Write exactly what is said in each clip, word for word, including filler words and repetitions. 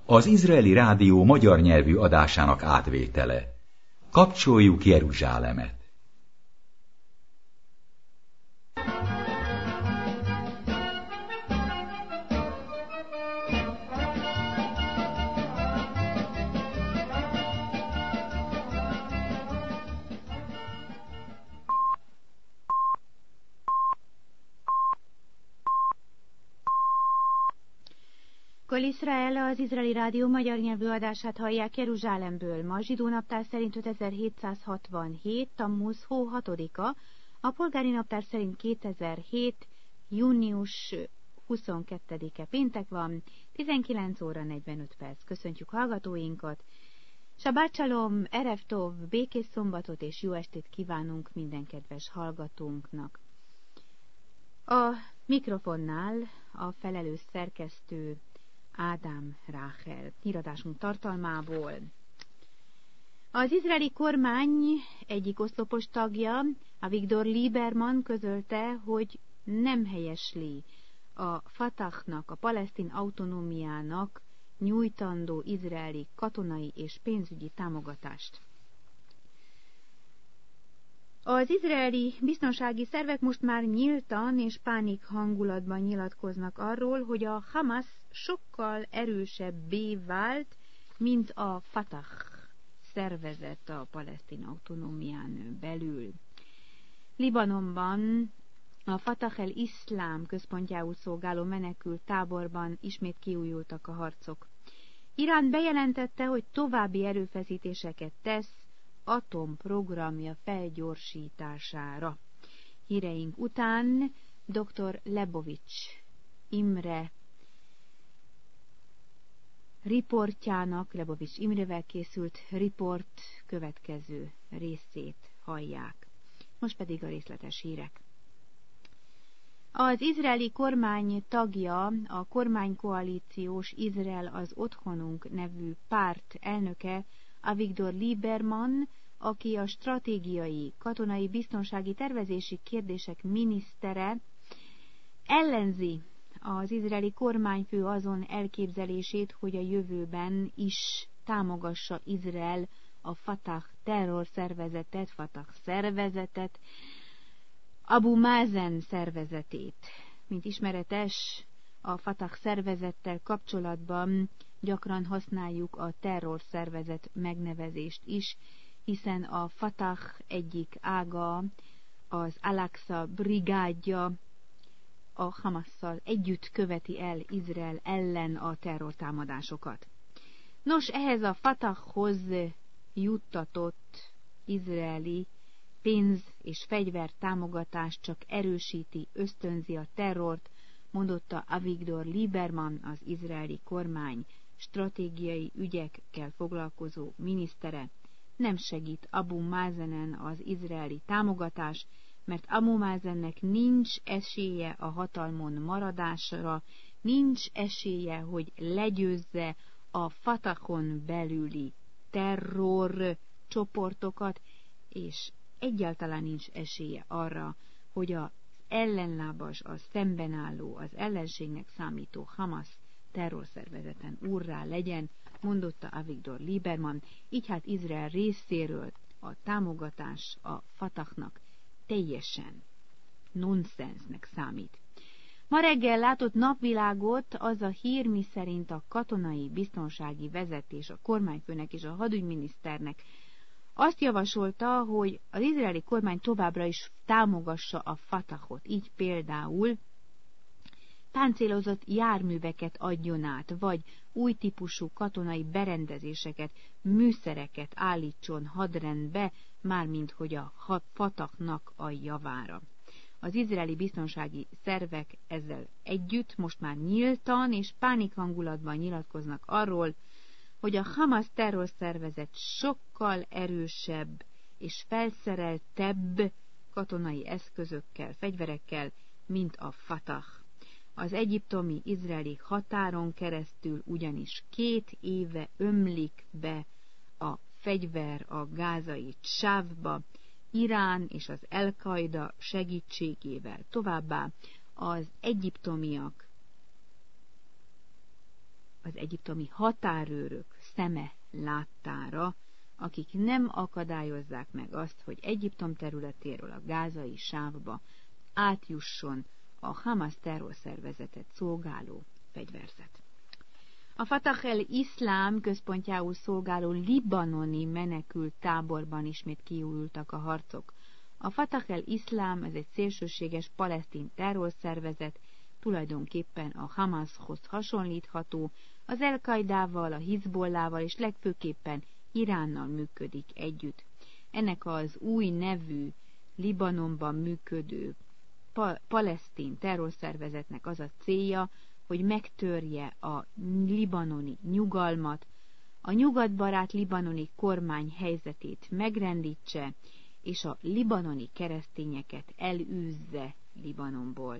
Az Izraeli Rádió magyar nyelvű adásának átvétele. Kapcsoljuk Jeruzsálemet! Kol Israel, az Izraeli Rádió magyar nyelvű adását hallják Jeruzsálemből. Ma zsidó naptár szerint ötezer-hétszázhatvanhét. Tammuz hó hatodika, a polgári naptár szerint kétezer-hét. június huszonkettedike péntek van, tizenkilenc óra negyvenöt perc. Köszöntjük hallgatóinkat. Sabbat shalom, erev tov, békés szombatot és jó estét kívánunk minden kedves hallgatónknak. A mikrofonnál a felelős szerkesztő Ádám Ráhel. Híradásunk tartalmából. Az izraeli kormány egyik oszlopos tagja, Avigdor Lieberman közölte, hogy nem helyesli a Fatahnak, a palesztin autonómiának nyújtandó izraeli katonai és pénzügyi támogatást. Az izraeli biztonsági szervek most már nyíltan és pánik hangulatban nyilatkoznak arról, hogy a Hamas sokkal erősebbé vált, mint a Fatah szervezet a palesztin autonómián belül. Libanonban a Fatah el-Iszlám központjául szolgáló menekült táborban ismét kiújultak a harcok. Irán bejelentette, hogy további erőfeszítéseket tesz atomprogramja felgyorsítására. Híreink után dr. Lebovics Imre riportjának, Lebovics Imrevel készült riport következő részét hallják. Most pedig a részletes hírek. Az izraeli kormány tagja, a kormánykoalíciós Izrael az Otthonunk nevű párt elnöke, Avigdor Lieberman, aki a stratégiai, katonai biztonsági tervezési kérdések minisztere, ellenzi az izraeli kormányfő azon elképzelését, hogy a jövőben is támogassa Izrael a Fatah terrorszervezetet, Fatah szervezetet, Abu Mazen szervezetét. Mint ismeretes, a Fatah szervezettel kapcsolatban gyakran használjuk a terrorszervezet megnevezést is, hiszen a Fatah egyik ága, az Al-Aqsa brigádja a Hamasszal együtt követi el Izrael ellen a terrortámadásokat. Nos, ehhez a Fatahhoz juttatott izraeli pénz- és fegyvertámogatás csak erősíti, ösztönzi a terrort, mondotta Avigdor Lieberman, az izraeli kormány stratégiai ügyekkel foglalkozó minisztere. Nem segít Abu Mazenen az izraeli támogatás, mert Abu Mazennek nincs esélye a hatalmon maradásra, nincs esélye, hogy legyőzze a Fatahon belüli terror csoportokat, és egyáltalán nincs esélye arra, hogy az ellenlábas, a szembenálló, az ellenségnek számító Hamas terrorszervezeten úrrá legyen, mondotta Avigdor Lieberman, így hát Izrael részéről a támogatás a Fatahnak teljesen nonsensnek számít. Ma reggel látott napvilágot az a hír, miszerint a katonai biztonsági vezetés, a kormányfőnek és a hadügyminiszternek azt javasolta, hogy az izraeli kormány továbbra is támogassa a Fatahot, így például páncélozott járműveket adjon át, vagy új típusú katonai berendezéseket, műszereket állítson hadrendbe, mármint hogy a Fatahnak a javára. Az izraeli biztonsági szervek ezzel együtt most már nyíltan és pánikhangulatban nyilatkoznak arról, hogy a Hamas terrorszervezet sokkal erősebb és felszereltebb katonai eszközökkel, fegyverekkel, mint a Fatah. Az egyiptomi-izraeli határon keresztül ugyanis két éve ömlik be a fegyver a gázai sávba, Irán és az El-Qaida segítségével. Továbbá az egyiptomiak az egyiptomi határőrök szeme láttára, akik nem akadályozzák meg azt, hogy Egyiptom területéről a gázai sávba átjusson a Hamas terrorszervezetet szolgáló fegyverzet. A Fatah el-Iszlám központjául szolgáló libanoni menekült táborban ismét kiújultak a harcok. A Fatah el-Iszlám, ez egy szélsőséges palesztin terrorszervezet, tulajdonképpen a Hamashoz hasonlítható, az El-Qaidával, a Hizbollával és legfőképpen Iránnal működik együtt. Ennek az új nevű, Libanonban működő pa- palesztin terrorszervezetnek az a célja, hogy megtörje a libanoni nyugalmat, a nyugatbarát libanoni kormány helyzetét megrendítse, és a libanoni keresztényeket elűzze Libanonból.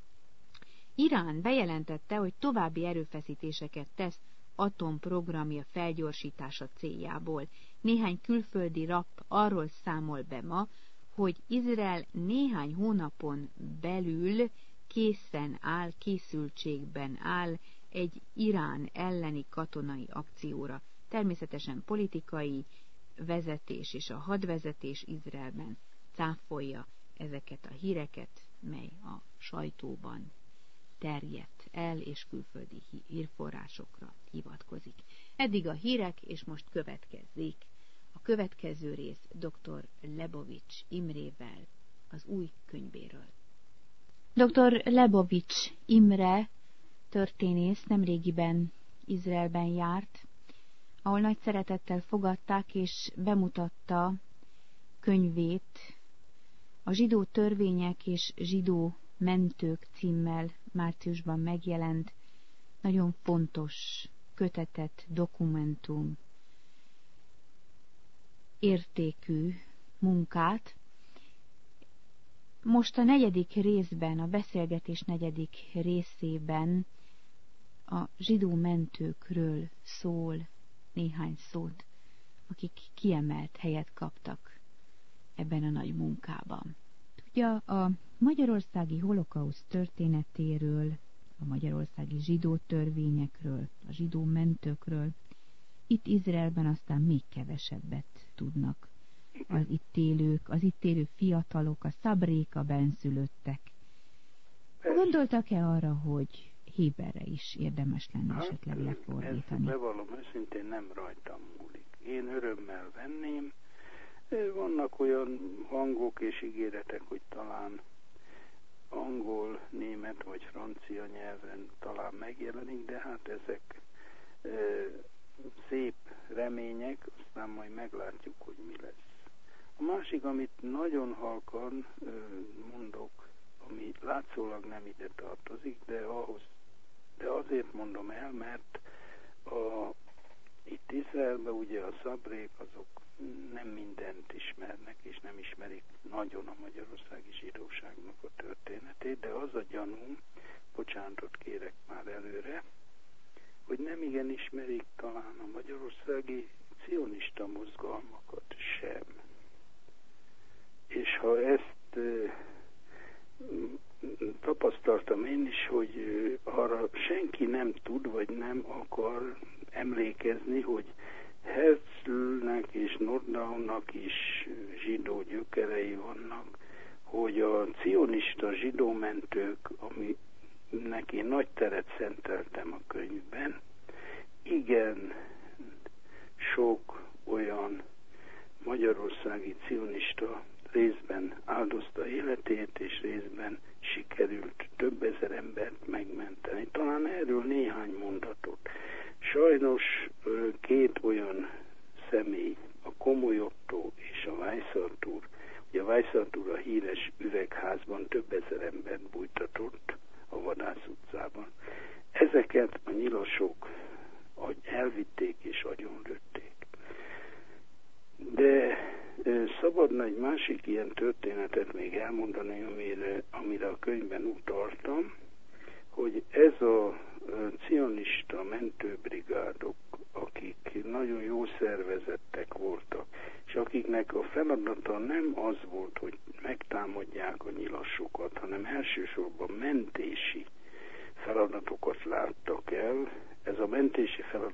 Irán bejelentette, hogy további erőfeszítéseket tesz atomprogramja felgyorsítása céljából. Néhány külföldi lap arról számol be ma, hogy Izrael néhány hónapon belül készen áll, készültségben áll egy Irán elleni katonai akcióra. Természetesen politikai vezetés és a hadvezetés Izraelben cáfolja ezeket a híreket, mely a sajtóban terjedt el, és külföldi hírforrásokra hivatkozik. Eddig a hírek, és most következzék a következő rész doktor Lebovics Imrével az új könyvéről. doktor Lebovics Imre történész nemrégiben Izraelben járt, ahol nagy szeretettel fogadták és bemutatta könyvét, a Zsidó törvények és zsidó mentők címmel márciusban megjelent nagyon fontos, kötetett dokumentum értékű munkát. Most a negyedik részben, a beszélgetés negyedik részében a zsidó mentőkről szól néhány szót, akik kiemelt helyet kaptak ebben a nagy munkában. Tudja, a magyarországi holokauszt történetéről, a magyarországi zsidó törvényekről, a zsidó mentőkről itt Izraelben aztán még kevesebbet tudnak az itt élők, az itt élő fiatalok, a szabréka benszülöttek. Gondoltak-e arra, hogy héberre is érdemes lenne hát, esetleg lefordítani? Ezt bevallom őszintén, nem rajtam múlik. Én örömmel venném. Vannak olyan hangok és ígéretek, hogy talán angol, német vagy francia nyelven talán megjelenik, de hát ezek e, szép remények, aztán majd meglátjuk, hogy mi lesz. A másik, amit nagyon halkan e, mondok, ami látszólag nem ide tartozik, de ahhoz, de azért mondom el, mert a, itt Izraelben ugye a szabrék azok nem mindent ismernek, és nem ismerik nagyon a magyarországi zsidóságnak a történetét, de az a gyanúm, bocsánatot kérek már előre, hogy nem igen ismerik talán a magyarországi cionista mozgalmakat sem. És ha ezt e, tapasztaltam én is, hogy arra senki nem tud, vagy nem akar emlékezni, hogy Herzlnek és Nordaunak is zsidó gyökerei vannak, hogy a cionista zsidó mentők, aminek én nagy teret szenteltem a könyvben, igen sok olyan magyarországi cionista részben áldozta életét, és részben sikerült több ezer embert megmenteni. Talán erről néhány mondatot. Sajnos két olyan személy, a Komoly Ottó és a Weissart úr, ugye a Weissart úr a híres üvegházban több ezer embert bújtatott a Vadász utcában. Ezeket a nyilasok elvitték és agyonlőtték. De szabadna egy másik ilyen történetet még elmondani, amire, amire a könyvben utaltam, hogy ez a cionista mentőbrigádok, akik nagyon jó szervezettek voltak, és akiknek a feladata nem az volt, hogy megtámadják a nyilasokat, hanem elsősorban mentési feladatokat láttak el. Ez a mentés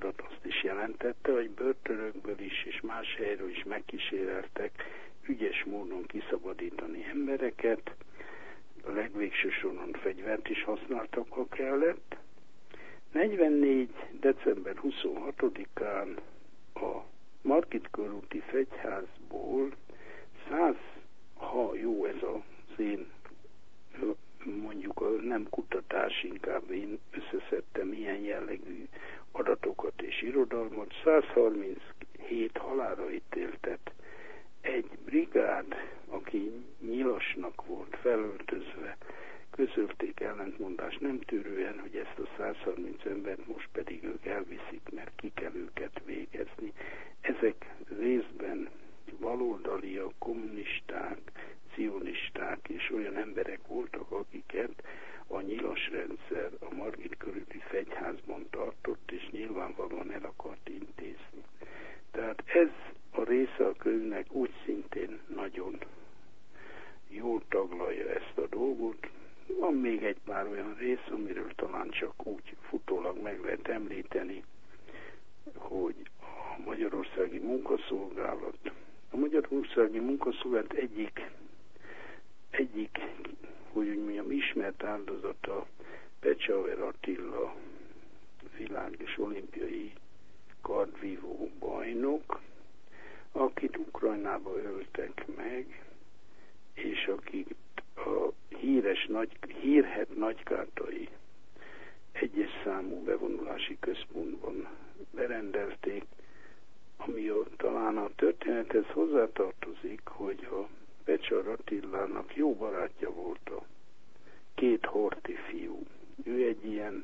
adat azt is jelentette, hogy börtönökből is és más helyről is megkíséreltek ügyes módon kiszabadítani embereket, a legvégső soron fegyvert is használtak, ha kellett. negyvennégy. december huszonhatodikán a Margit körúti fegyházból száz, ha jó ez az én, mondjuk nem kutatás, inkább én összeszedtem ilyen jellegű adatokat és irodalmat, száz harminchét halálra ítéltet egy brigád, aki nyilasnak volt felöltözve, közölték ellentmondás nem tűrően, hogy ezt a száz harminc embert most pedig ők elviszik, mert ki kell őket végezni. Ezek részben baloldaliak, kommunisták, cionisták és olyan emberek voltak, akiket a nyilas rendszer a Margit körüli fegyházban tartott, és nyilvánvalóan el akart intézni. Tehát ez a része a könyvnek úgy szintén nagyon jól taglalja ezt a dolgot. Van még egy pár olyan rész, amiről talán csak úgy futólag meg lehet említeni, hogy a Magyarországi Munkaszolgálat. A Magyarországi Munkaszolgálat egyik, egyik, hogy úgy mondjam, ismert áldozata Pecsauer Attila, világ és olimpiai kardvívó bajnok, akit Ukrajnába öltek meg, és akik a híres nagy, hírhedt nagykátai egyes számú bevonulási központban berendelték, ami a, talán a történethez hozzátartozik, hogy a Pecsauer Attilának jó barátja volt a két Horthy fiú. Ő egy ilyen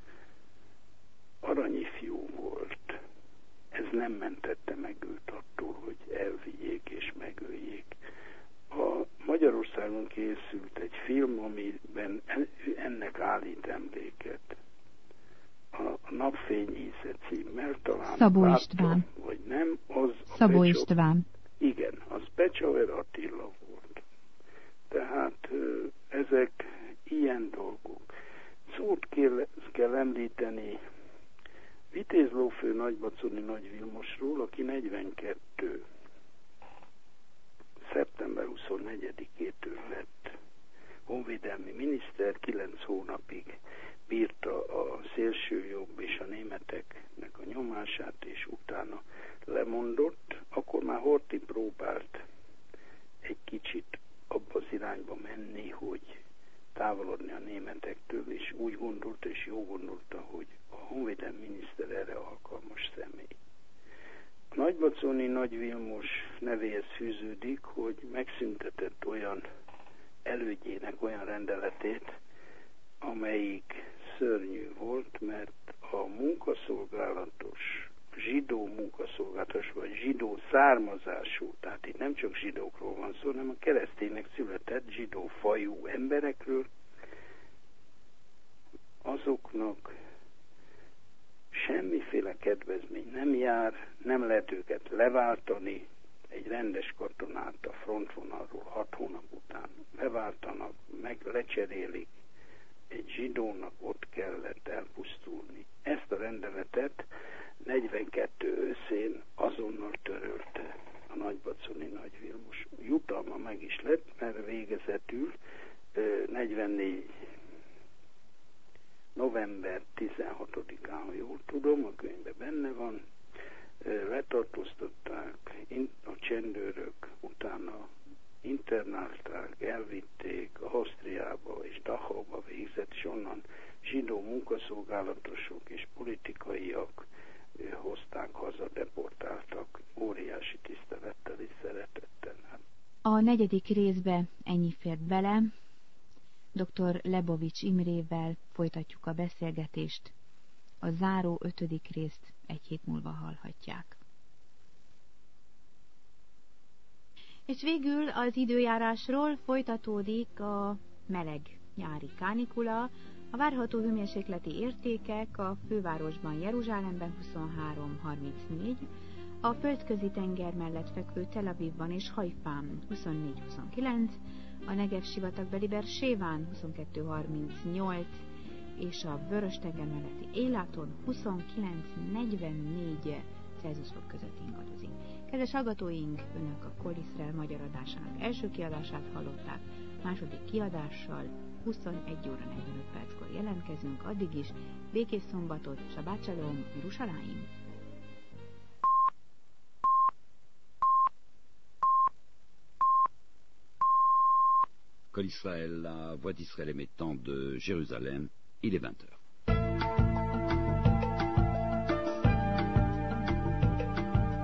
aranyi fiú volt. Ez nem mentette meg őt attól, hogy elvigyék és megöljék. A Magyarországon készült egy film, amiben ennek állít emléket. A Napfény íze címmel talán Szabó látta, István. vagy nem, az Szabó Pecsauer, István. Igen, az Pecsauer Attila volt. Tehát ezek ilyen dolgok. Szót kell, kell említeni Vitéz lófő Nagybaconi Nagy Vilmosról, aki negyvenkettő. szeptember huszonnegyedikétől lett honvédelmi miniszter, kilenc hónapig bírta a szélsőjobb és a németeknek a nyomását, és utána lemondott. Akkor már Horthy próbált egy kicsit abba az irányba menni, hogy távolodni a németektől, és úgy gondolta, és jó gondolta, hogy a honvédelmi miniszter erre alkalmas személy. A Nagybaconi Nagy Vilmos nevéhez fűződik, hogy megszüntetett olyan elődjének olyan rendeletét, amelyik szörnyű volt, mert a munkaszolgálatos, zsidó munkaszolgálatos, vagy zsidó származású, tehát itt nem csak zsidókról van szó, hanem a kereszténynek született zsidó fajú emberekről, azoknak semmiféle kedvezmény nem jár, nem lehet őket leváltani, egy rendes katonát a frontvonalról hat hónap után leváltanak, meg lecserélik, egy zsidónak ott kellett elpusztulni. Ezt a rendeletet negyvenkettő őszén azonnal törölte a Nagybaconi Nagy Vilmos. Jutalma meg is lett, mert végezetül negyvennégy november tizenhatodikán, ha jól tudom, a könyvben benne van, letartóztatták a csendőrök, utána internálták, elvitték Ausztriába és Dachauba végzett, és onnan zsidó munkaszolgálatosok és politikaiak hozták haza, deportáltak, óriási tisztelettel és szeretettel. A negyedik részbe ennyi fért bele. doktor Lebovics Imrével folytatjuk a beszélgetést. A záró ötödik részt egy hét múlva hallhatják. És végül az időjárásról folytatódik a meleg nyári kánikula, a várható hőmérsékleti értékek a fővárosban, Jeruzsálemben huszonhárom harmincnégy, a földközi tenger mellett fekvő Tel Avivban és Hajfán huszonnégy huszonkilenc, a Negev sivatagbeli Beerséván huszonkettő harmincnyolc, és a Vörös-tenger melletti Élaton huszonkilenc negyvennégy Celsius fok között ingadozik. Kedves hallgatóink, önök a Kol Iszrael magyar adásának első kiadását hallották, második kiadással huszonegy óra negyvenöt perckor jelentkezünk, addig is békés szombatot, Shabbat Shalom, Yerushalayim! Kol Israël, la voix d'Israël émettant de Jérusalem, il est vingt heures.